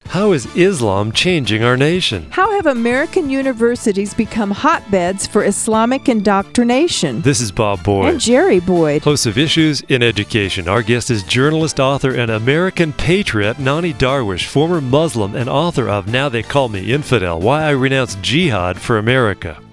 How is Islam changing our nation? How have American universities become hotbeds for Islamic indoctrination? This is Bob Boyd. And Jerry Boyd. Host of Issues in Education. Our guest is journalist, author, and American patriot Nani Darwish, former Muslim and author of Now They Call Me Infidel, Why I Renounce Jihad for America.